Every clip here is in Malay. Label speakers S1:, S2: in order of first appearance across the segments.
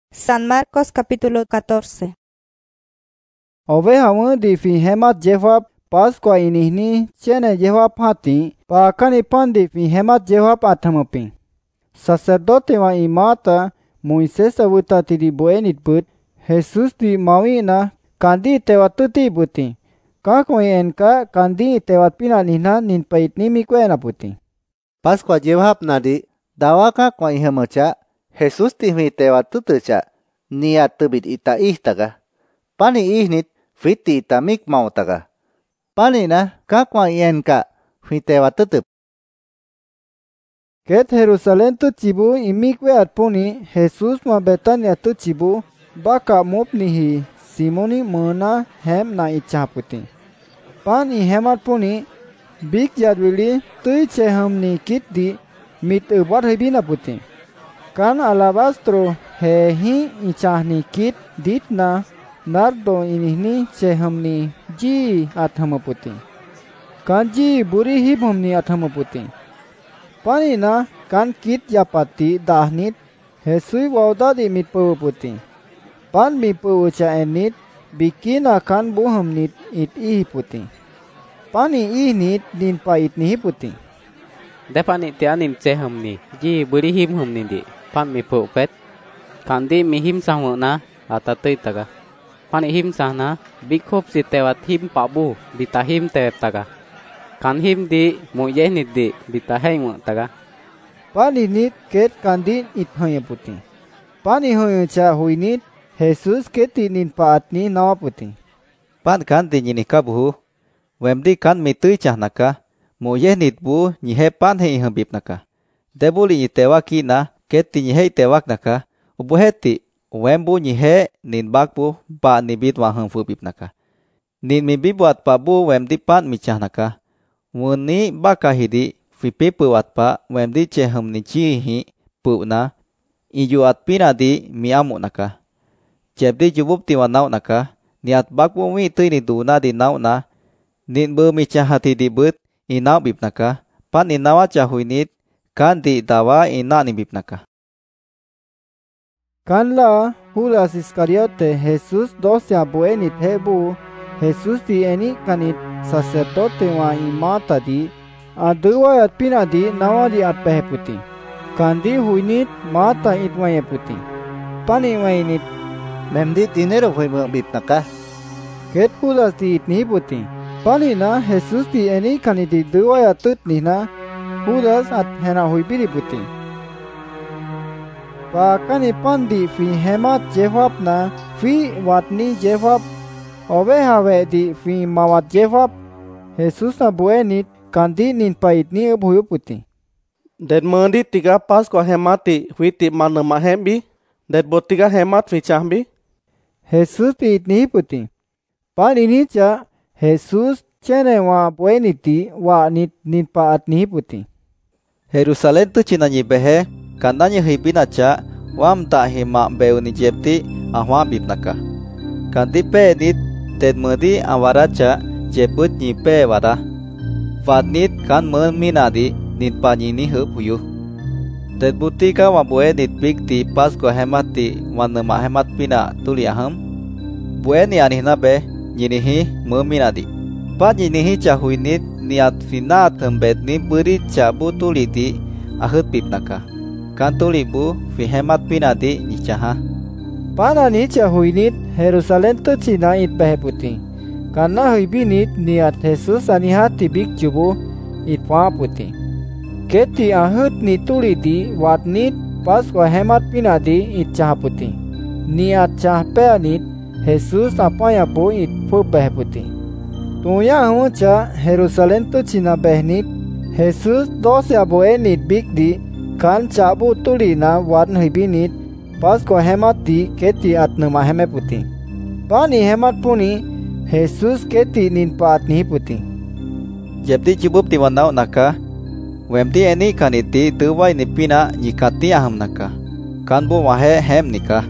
S1: San Marcos capítulo 14.
S2: Ove hamu di fi hemat Jewab Pascua inihni chene Jewab hati pa kanipan di fi hemat Jewab athamupi. Sacerdote wa imata Moises avuta tidi boenit but Jesus di mawina kandi tewat tuti puti. Kakoi enka kandi tewat pina nina nin pait nimi kwena puti.
S3: Pascua Jewab nadi dawaka kwa ihamacha Jesus tihmi tewat tutucha niat tebit ita ihtaga. Pani ihnit fiti ita mik mautaga. Pani na kakwa ienka fitewat tutup.
S2: Ket Jerusalem tu cibu imikwe atpuni Jesus ma Betania tu cibu baka mupnihi Simoni mena hem na icha puti. Pani hemat puni big jadwili tui cheham kit di mit ubat hebina puti. Kan alabastro hehi ichahni kit ditna nardo inihni cheham ji athamaputi. Kan ji buri hibhamni athamaputi. Pani na kan kit yapati dahnit hesui wauda di mit puti. Pan mi pucha enit bikina kan buhamnit it ihiputi. Pani ihnit din pa itni hiputi.
S4: Depani tianim chehamni ji buri him humni di pan mi pupet kandi mi him sahuna atatui taga pani him sahna bikhop si tewat him pabu bitahim tewet taga kan him di muye nit di bitahai mu taga
S2: Pani nit ket kandi it hoye puti. Pani hoye cha huinit Jesus keti nin paatni nawa puti.
S5: Pan kan di nyini kabuhu wemdi kan mitui chahnaka muye nit bu nyihe pan hei hambip naka. Debuli nyitewa kina keti nyihe tewak naka ubuheti wembu nyihe nin bakbu ba nibit wa hangfu bip naka. Nin mibi buat pabu wemdi pan michah naka. Wuni baka hidi fipi puat pa wemdi cheham ni chihi pu na iyu at pina di miamu naka. Jebdi jubup tiwa naw naka niat bakbu mi tui ni du na di naw na nin bu michah hati di but inaw bip naka. Pan inawa chahuinit kan di dawa ina ni bip naka.
S2: Kan la Judas Iscariote Jesus 12 buenit hebu Jesus di eni kanit sacerdote wa imata di aduwa at pina di nawa di at peheputi. Kandi huinit mata itwaye puti. Pani wainit
S3: Memdi dinero fue bip naka.
S2: ket Judas di itni puti. Pani na Jesus di eni kanit di duwa at tut nina Judas at hena huibiri puti. Pa kani pandi fi hemat Jewab na fi watni Jewab ove have di fi mawat Jewab Jesus na buenit kandi nin paitni ubhuyu puti.
S6: Det mandi tiga Pascua hemati huiti mana mahembi det botiga hemat fi chahbi
S2: Jesus pi itni puti. Pan ini cha Jesus chene wa bueniti wa nit nin paatni puti.
S5: Jerusalem tu chinanyi behe kandanyi hibina cha wam ta hima beu ni jepti ahwa bip naka. Kandi pe nit ted mudi awara cha jeput nyi pe wada. Vat nit kan men minadi nit pa nyi ni hup huyu. Ted butika wa bue nit big ti Pascua hemati wanema hemat pina tuli aham. Bue ni anihna be nyinihi men minadi. Pa nyinihi cha huinit niat finat hembet ni beri cha bu tuli di ahut bip naka. Kan tuli bu fi hemat pina di nyichaha.
S2: Pana ni cha huinit Jerusalem tu china it peheputi. Karena huibinit niat Jesus anihat tibik jubu it puti. Keti ahut ni tuli di watnit Pascua hemat pina di it chahaputi. Niat chahpeanit Jesus apa ya bu it pu peheputi. Tuya hu cha Jerusalem tu china behnit Jesus 12 buenit big di kan chabu tuli na watn huibinit Pascua hemat di keti atnuma heme puti. Pani hemat puni Jesus keti nin paatni puti.
S5: Jebdi jubup tiwanaw naka wemdi eni kaniti tuwai ni pina nyikati aham naka. Kan bu wahe hem nika.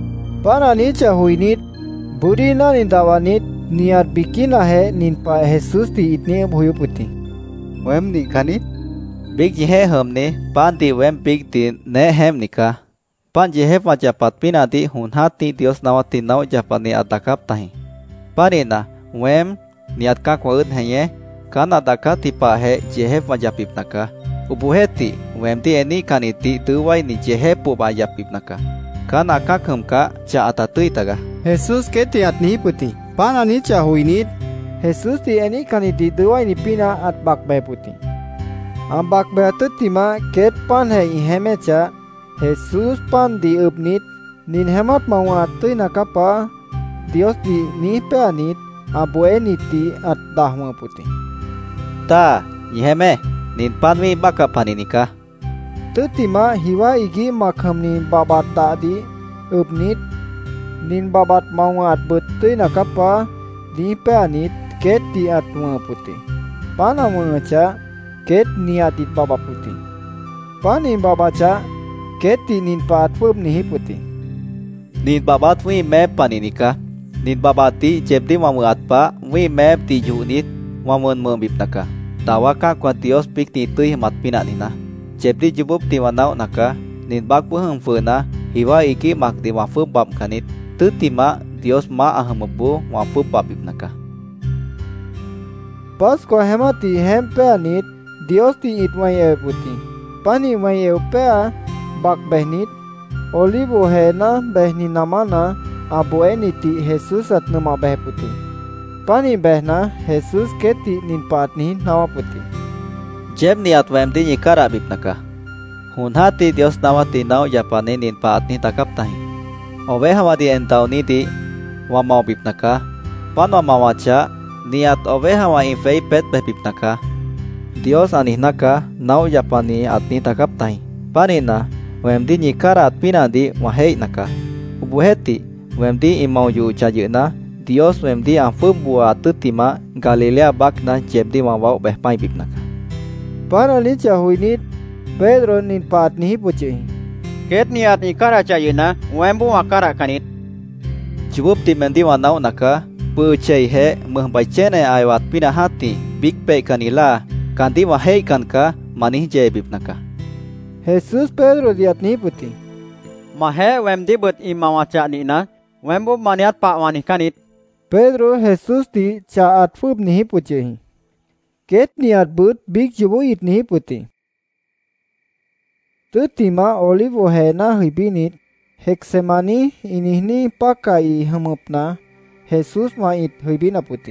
S2: Pana ni cha huinit burina nin dawanit niat bikina he nin pa Jesus di itni bhuyu puti.
S5: Wemdi kanit big jihe hamne pan ti wem big ti ne hem nika. Pan Jehovah japat pinadi hun hati Dios nawati nau japani atakap tahi. Panina wem niat kakwa hanye kan ataka tipa he Jehovah japip naka. Ubuheti wem di eni kaniti tuwai ni Jehovah ba japip naka. Kan akakhamka cha atatui taga.
S2: Jesus keti atni puti. Panani cha huinit. Jesus di eni kaniti tuwai ni pina at bakbe puti. Ambak beatutima ket pan he iheme cha. Jesus pan di upnit. Nin hemat mawat tui nakapa. Dios di ni peanit. Abue niti at dahma puti.
S5: Ta iheme nin panwi baka paninika.
S2: Tutima hiwa igi makham ni babat tadi upnit. Nin babat mawat betul nakapa. Di peanit ket di atma puti. Pana mengaca ket niatit baba puti. Pani babaca ket di nin paat pub nihi puti.
S5: Nin babat wi mep paninika. Nin babati jebdi wamuat pa wi mep ti junit wamun membip naka. Tawaka kwa Dios pik ni tui mat pina nina. Jebdi jubub ti wanau naka. Nin bak puheng funa hiwa iki mak di wafu bab kanit. Tutima Dios ma ahamebu wafu babip naka.
S2: Pas ko hemati hempeanit Dios ti itmai puti. Pani mai pea bak behnit. Olivo hena behni namana abueni ti Jesus at nama beh puti. Pani behna Jesus keti nin patni nawa puti.
S5: Jeb niat wem di nyikara bip naka. Hun hati Dios nawati nau japane nin patni takap tahi. Owe hawadi entau niti wamau bip naka. Pan wamawaca niat owe hawa infei pet beh bip naka. Dios anih naka nau japani atni takap tahi. Panina wem di nyikara at pinadi wahei naka. Ubuheti wem di imau yu cajena. Dios wem di amfu bua tutima Galilea bakna jebdi wawau beh pai bip naka.
S2: Pana licha huinit Pedro nin patni puci.
S7: Ket niat ikara cayena wembu akara kanit.
S5: Jubub ti mendi wanau naka pucei he membacene ayat pina hati big pe kanila kanti wahei kanka manih je bip naka.
S2: Jesus Pedro diatni puti.
S7: Mahe wemdi but imawaca nina wembu maniat pak wanih kanit.
S2: Pedro Jesus di caat fub nihi puci. Ket niat but big jubu it nihi puti. Tutima olivo hena hibinit. Heksemani inihni pakai hamupna. Jesus ma it hibina puti.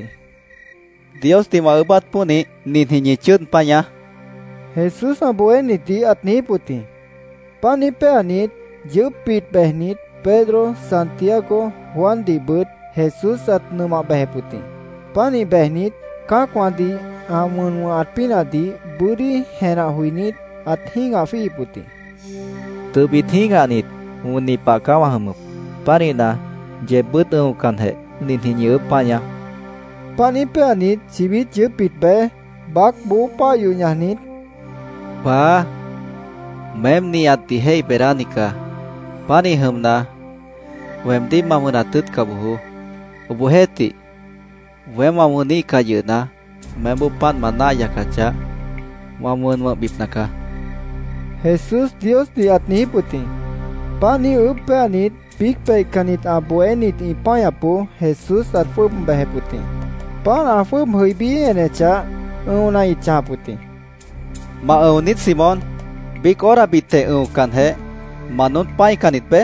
S5: Dios ti maubat puni nin hinyicun panya.
S2: Jesus abue niti atni puti. Pani peanit jepit behnit Pedro, Santiago, Juan di but Jesus at nama beh puti. Pani behnit kakwandi amun at pinadi buri hena huinit at hinga fi puti.
S5: Tubit hinga nit uni pakawa hamup. Parina jebut kan he nin hinyu panya.
S2: Pani peanit cibit jepit beh bak bu payu nyanit.
S5: Pa mem niat ti hei beranika. Pani hamna wem di mamunatut kabuhu. Ubuheti wem mamuni kayuna membu pan mana yakaca mamun mabip naka.
S2: Jesus Dios diatni puti. Pani upeanit big pe kanit abuenit ipayapu Jesus at fub beh puti. Pan afub huibi enecha una icha puti.
S5: Maunit Simon big ora bitte kan he manut pai kanit pe.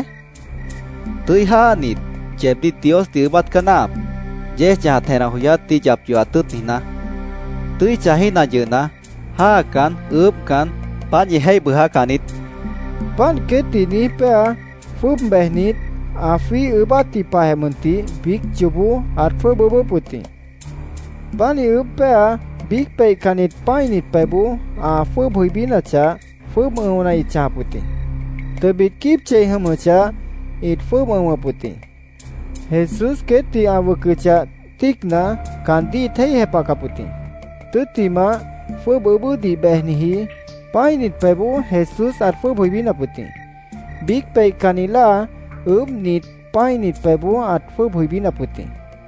S5: Tui hanit jebdi Dios diubat kanap. Je jahat hena huyat ti jap juatut nina. Tui cahina jeuna ha kan up kan pan ye hei buha kanit.
S2: Pan keti ni pea fub behnit afi ubati pahemunti big jubu at fubu puti. Pani upea big pe kanit painit pebu a fub huibina cha fub una icha puti. Tebit kip che hamacha it fub uma puti. Jesus keti awakucha tikna kandi thei hepaka puti. Tutima fub ubu di behnihi painit pebu Jesus at fub huibina puti. Big pe kanila nit painit pebu at fub huibina puti.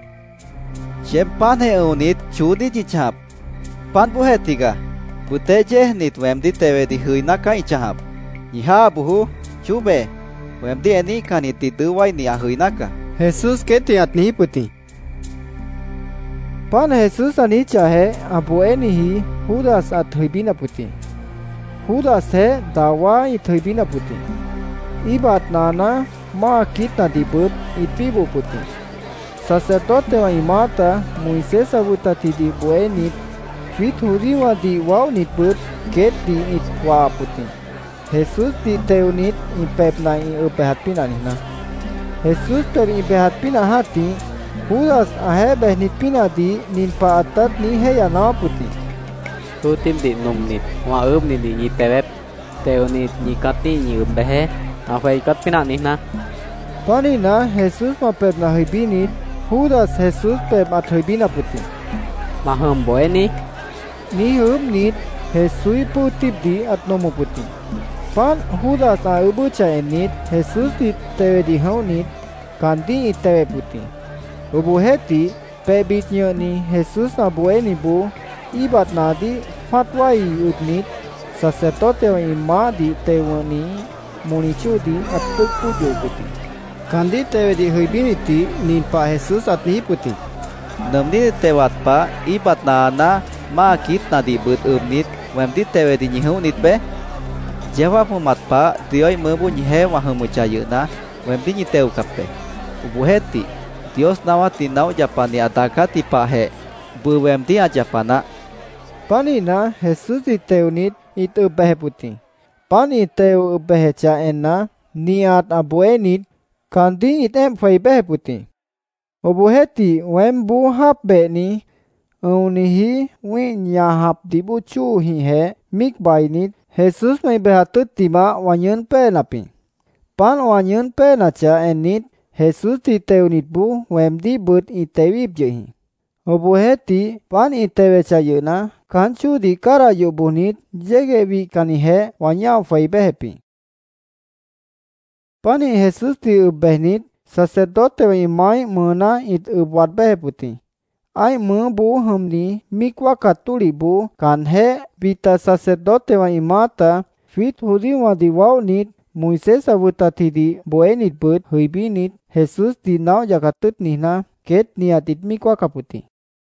S5: Jeb pan he unit chudi jichap. Pan buhe tiga. Pute je nit wem di tewe di hui naka ichahap. Iha buhu chube Wem di eni kan iti tu wai ni ahui naka.
S2: Jesus keti atni puti. Pan Jesus ani chahe abu eni hi Judas athuibina puti. Judas he dawa ithuibina puti. Ibat nana ma kita dibut ipibu puti. Sacerdote wa imata Moises abuta tidi buenit fithuri wa di wau nit but ket di it wa puti. Jesus di teunit impep na i upehat pina nina. Jesus ter ipehat pina hati Judas ahe behnit pina di ninpa atat ni heya na puti.
S4: Tu tim di num nit wa ni ni tewep teunit ni kati ni behe afai kat pina nina.
S2: Panina Jesus ma pep na hibinit Judas Jesus pep athibina puti.
S4: Maham boeni
S2: Ni nit Jesus putip di atnomu puti. Pan Judas a ubu chaenit Jesus di tewe di haunit kandi itewe puti. Ubu heti pebitnya ni Jesus na bueni bu ibat nadi fatwai utnit sacerdote wa ima di tewe ni munichu di atuk pujo puti. Kandi tewe di huibiniti ninpa Jesus atni puti.
S5: Namni tewat pa ibat na ma kit na di but nit wem di tewe di nyihu nit be. Jawab mumat pa dioi mebu nyihe wa hemu cayu na wem di nyiteu kape. Ubu heti Dios nawa tinau japani adakati pa he bu wem di ajapana.
S2: Panina Jesus di teunit itu behe puti. Pani teu behe cha enna niat abuenit kandi item fai behe puti. Ubu heti wem bu hap be ni unihi win ya hap di bu chu hi he mik bainit Jesus mai behatut tima wanyen pe napi. Pan wanyen pe na cha enit Jesus di teunit bu wem di but itewip jehi. Ubu heti pan itewe cha yuna kanchu di kara yubunit jege bi kanihe wanyau fai behepi. Pani Jesus di ubehnit sacerdote wa imai mena it ubwat behe puti. Ai me bu hamni mikwa katuli bu kan he bita sacerdote wa imata fit hudi wa di wau nit Moises abuta tidi boenit but huibinit Jesus di nau jakatut nihna ket niatit mikwa kaputi.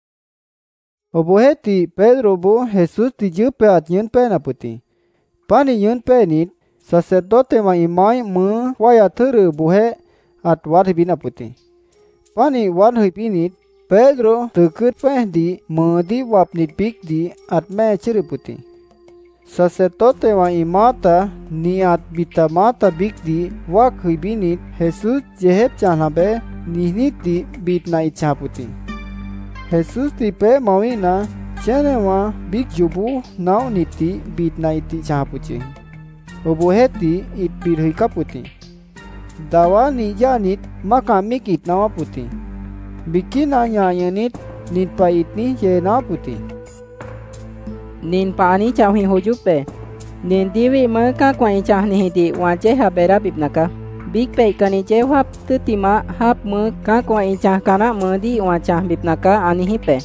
S2: Ubu heti Pedro bu Jesus di jupe at yun pe na puti. Pani yun pe nit sacerdote wa imai me waya thuru buhe at wadhibina puti. Pani wadhibinit Pedro tekut peh di medi wapnit bik di at me ciri puti. Sacerdote wa imata niat bita mata bik di wak hibinit Jesus jehep chanabe nihnit di bitna icha puti. Jesus di pe mawina chene wa bik jubu nau niti bitna iti chapuchi. Ubu heti it birhui kaputi. Dawa ni janit maka mikit nawa puti. Bikin anyanit nit pa itni je na puti.
S8: Nin pani chawhi hujupe. Nin diwi maka kwai chahni di waje habera bibnaka. Big pe kani je hap tutima hap me ka kwai chah kana medi wachah bibnaka anihipe.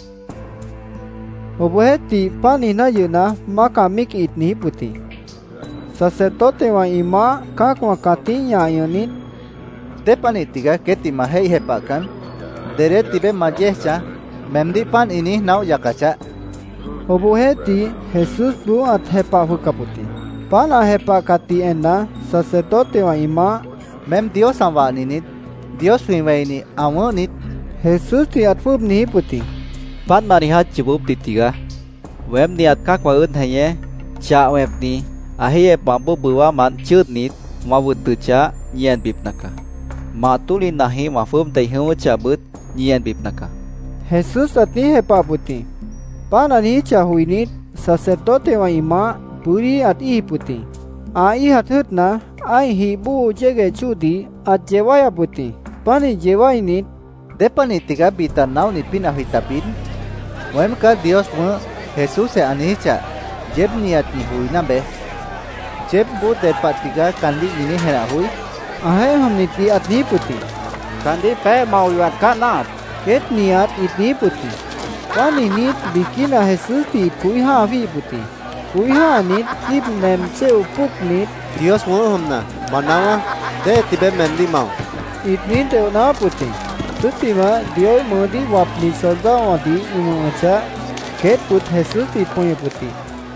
S2: Ubu heti pani na yuna maka mik itni puti. Sacerdote wa ima ka kwa katinya yanit
S3: Depani tiga keti mahei hepakan dere tibe majecha memdi pan ini nau yakacha.
S2: Ubu heti Jesus bu at hepa hukaputi. Pana hepa kati enna sacerdote wa ima
S3: Mem Dios amwa ninit Dios finwaini amonit
S2: Jesus ti at fub ni puti.
S5: Pan marihat jebub titiga. Wem niat kak wa un haye cha web ni ahiye bambu buwa man chut nit ma wutu cha nyen bipnaka. Ma tuli nahi ma fum tai hu cha but nyen bipnaka.
S2: Jesus at ni hepa puti. Pana ni cha huinit sacerdote wa ima puri at i puti. Ai hat hutna ai hi bu jege chudi at jewaya puti. Pani jewai nit
S3: Depani tiga bita nau nit pina hitapin. Wem ka Dios mo Jesus se anicha jeb niat ni huina be. Jeb bu depa tiga kandi ini hera hui.
S2: ahe hamni ti at ni puti.
S7: Kandi pe mau yuat kanat.
S2: Ket niat it ni puti. Pani nit bikina Jesus ti kui ha vi puti. Kuiha nit kip mem se upuk nit.
S3: Dios mo humna. Manawa de tibe mendi mau.
S2: It nit te na puti. Tutima Dios modi wapni sorga wadi imacha ket put Jesus ti punya puti.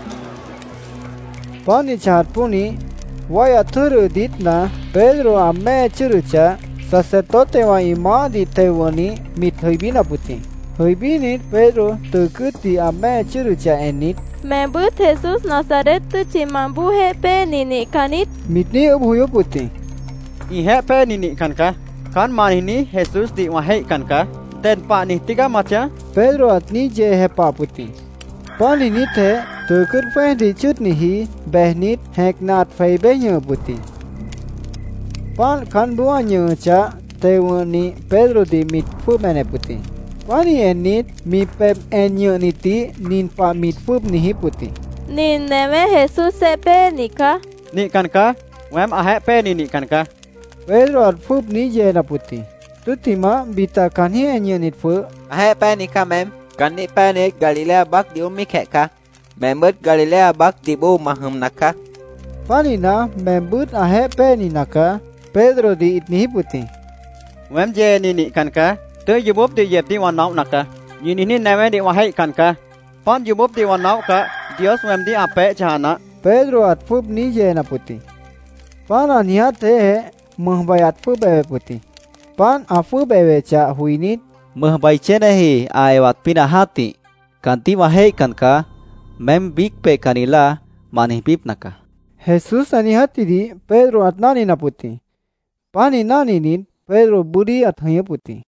S2: Pani chat puni waya thuru ditna Pedro amme churucha sacerdote wa ima di tewani mit hoibina puti. Hoibinit Pedro tukuti amme churucha enit.
S9: Membut Jesus Nazaret tu cimambu hepe nini kanit.
S2: Mitni ubhuyo puti.
S7: I hepe nini kanka. Kan manini Jesus di wahai kanka. Ten pa ni tiga macha.
S2: Pedro atni je hepa puti. Pani nite tukut fendi chut nihi behnit heknat feibe nye puti. Pan kan bua nye cha tewani Pedro di mit fu mene puti. Pani enit mi pep enye niti nin pa mit fu nihi puti.
S9: Nin neme Jesus sepe nika.
S7: Ni kanka. Wem a hepe nini kanka.
S2: Pedro at fu ni je na puti. Tutima bita kanhi enye nit fu.
S10: Ahe pe nika mem. Kan ni pe ni Galilea bak di umi keka. Membut Galilea bak di bu mahum naka.
S2: Pani na membut ahe pe ni naka. Pedro di itni puti.
S7: Wem je nini kanka. Tu yubub di yep di wanau naka. Yini ni neme di wahai kanka. Pan yubub di wanau ka. Dios wem di ape jahana.
S2: Pedro at fu ni je na puti. Pan aniha te mahbayat fu bebe puti. Pan afu bebe cha huinit.
S5: Mahbay chenehi aewat pinahati. Kanti wahai kanka. Mem big pe kanila manih pip naka.
S2: Jesus anihati di Pedro at nani na puti. Pani nani nit Pedro budi at hanya puti.